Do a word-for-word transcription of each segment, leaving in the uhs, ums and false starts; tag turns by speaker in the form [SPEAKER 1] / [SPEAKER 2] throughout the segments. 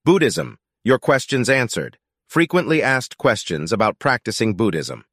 [SPEAKER 1] Buddhism. Your questions answered. Frequently asked questions about practicing Buddhism.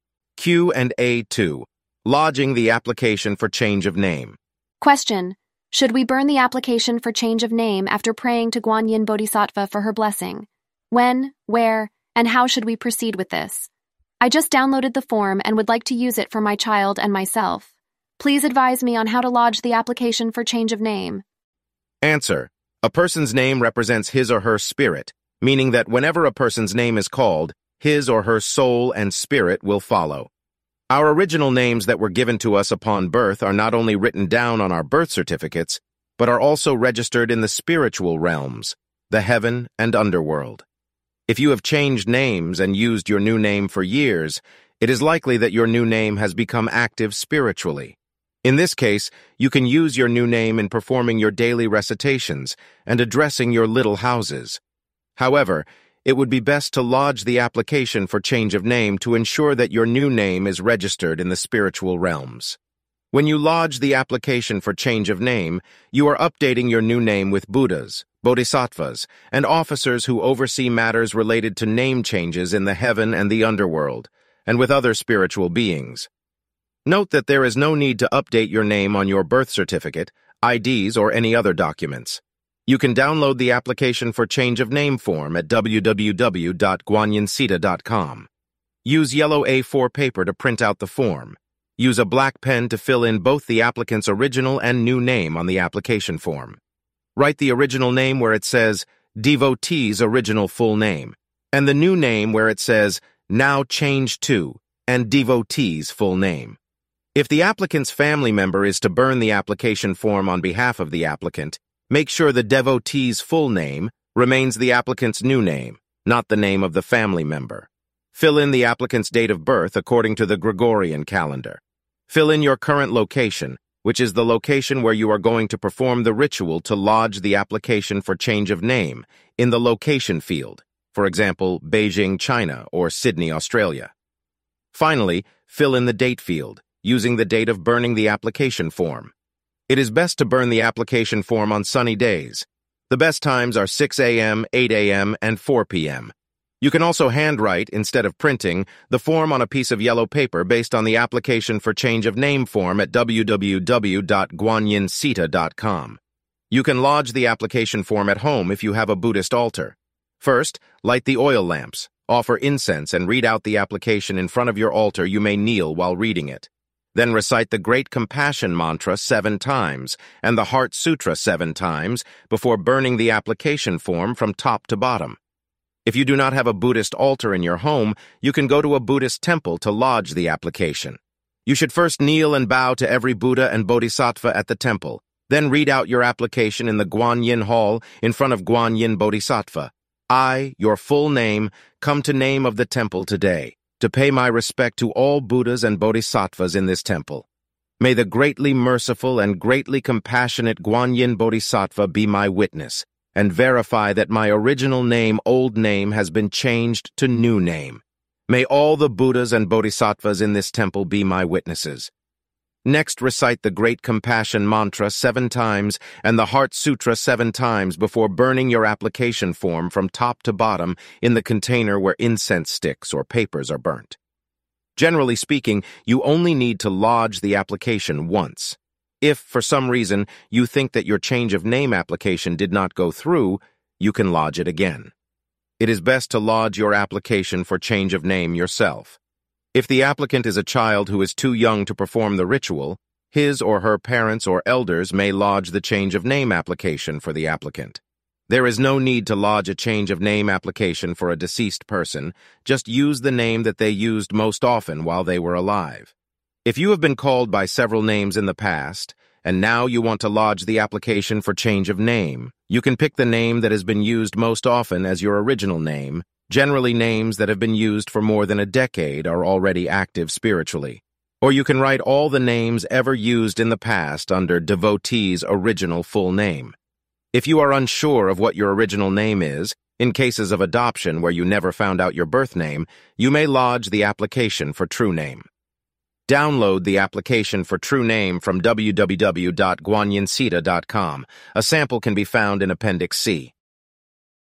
[SPEAKER 1] Q and A two. Lodging the application for change of name.
[SPEAKER 2] Question. Should we burn the application for change of name after praying to Guanyin Bodhisattva for her blessing? When, where, and how should we proceed with this? I just downloaded the form and would like to use it for my child and myself. Please advise me on how to lodge the application for change of name.
[SPEAKER 1] Answer. A person's name represents his or her spirit, meaning that whenever a person's name is called, his or her soul and spirit will follow. Our original names that were given to us upon birth are not only written down on our birth certificates, but are also registered in the spiritual realms, the heaven and underworld. If you have changed names and used your new name for years, it is likely that your new name has become active spiritually. In this case, you can use your new name in performing your daily recitations and addressing your little houses. However, it would be best to lodge the application for change of name to ensure that your new name is registered in the spiritual realms. When you lodge the application for change of name, you are updating your new name with Buddhas, Bodhisattvas, and officers who oversee matters related to name changes in the heaven and the underworld, and with other spiritual beings. Note that there is no need to update your name on your birth certificate, I Ds, or any other documents. You can download the application for change of name form at w w w dot guanyin sita dot com. Use yellow A four paper to print out the form. Use a black pen to fill in both the applicant's original and new name on the application form. Write the original name where it says devotee's original full name, and the new name where it says now changed to and devotee's full name. If the applicant's family member is to burn the application form on behalf of the applicant, make sure the devotee's full name remains the applicant's new name, not the name of the family member. Fill in the applicant's date of birth according to the Gregorian calendar. Fill in your current location, which is the location where you are going to perform the ritual to lodge the application for change of name, in the location field, for example, Beijing, China, or Sydney, Australia. Finally, fill in the date field, using the date of burning the application form. It is best to burn the application form on sunny days. The best times are six A M, eight A M, and four P M You can also handwrite, instead of printing, the form on a piece of yellow paper based on the application for change of name form at w w w dot guanyin sita dot com. You can lodge the application form at home if you have a Buddhist altar. First, light the oil lamps, offer incense, and read out the application in front of your altar. You may kneel while reading it. Then recite the Great Compassion Mantra seven times and the Heart Sutra seven times before burning the application form from top to bottom. If you do not have a Buddhist altar in your home, you can go to a Buddhist temple to lodge the application. You should first kneel and bow to every Buddha and Bodhisattva at the temple. Then read out your application in the Guanyin Hall in front of Guanyin Bodhisattva. I, your full name, come to name of the temple today, to pay my respect to all Buddhas and Bodhisattvas in this temple. May the greatly merciful and greatly compassionate Guanyin Bodhisattva be my witness, and verify that my original name, old name, has been changed to new name. May all the Buddhas and Bodhisattvas in this temple be my witnesses. Next, recite the Great Compassion Mantra seven times and the Heart Sutra seven times before burning your application form from top to bottom in the container where incense sticks or papers are burnt. Generally speaking, you only need to lodge the application once. If, for some reason, you think that your change of name application did not go through, you can lodge it again. It is best to lodge your application for change of name yourself. If the applicant is a child who is too young to perform the ritual, his or her parents or elders may lodge the change of name application for the applicant. There is no need to lodge a change of name application for a deceased person. Just use the name that they used most often while they were alive. If you have been called by several names in the past, and now you want to lodge the application for change of name, you can pick the name that has been used most often as your original name. Generally, names that have been used for more than a decade are already active spiritually. Or you can write all the names ever used in the past under devotee's original full name. If you are unsure of what your original name is, in cases of adoption where you never found out your birth name, you may lodge the application for true name. Download the application for true name from w w w dot guanyin sita dot com. A sample can be found in Appendix C.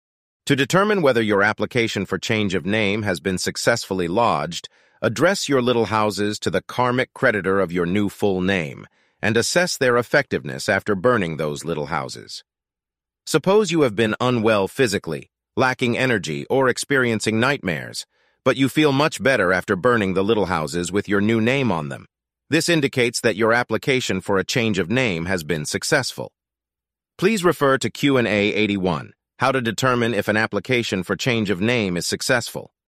[SPEAKER 1] To determine whether your application for change of name has been successfully lodged, address your little houses to the karmic creditor of your new full name and assess their effectiveness after burning those little houses. Suppose you have been unwell physically, lacking energy, or experiencing nightmares, but you feel much better after burning the little houses with your new name on them. This indicates that your application for a change of name has been successful. Please refer to Q and A eighty-one, How to Determine if an Application for Change of Name is Successful.